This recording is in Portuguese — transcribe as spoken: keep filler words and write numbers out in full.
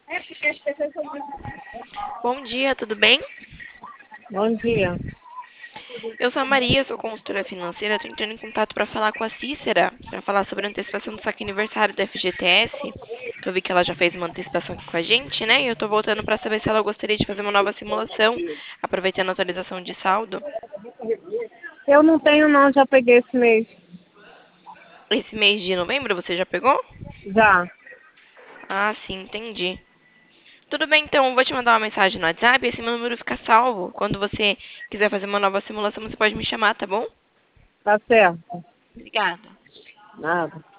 Bom dia, tudo bem? Bom dia. Eu sou a Maria, sou consultora financeira, estou entrando em contato para falar com a Cícera, para falar sobre a antecipação do saque aniversário da F G T S, que eu vi que ela já fez uma antecipação aqui com a gente, né? E eu estou voltando para saber se ela gostaria de fazer uma nova simulação, aproveitando a atualização de saldo. Eu não tenho não, já peguei esse mês. Esse mês de novembro você já pegou? Já. Ah, sim, entendi. Tudo bem, então, eu vou te mandar uma mensagem no WhatsApp e esse meu número fica salvo. Quando você quiser fazer uma nova simulação, você pode me chamar, tá bom? Tá certo. Obrigada. Nada.